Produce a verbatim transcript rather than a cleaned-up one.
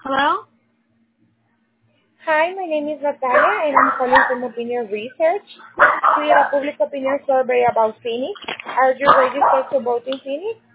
Hello? Hi, my name is Natalia, and I'm calling from Opinion Research. We are a public opinion survey about Phoenix. Are you registered to vote in Phoenix?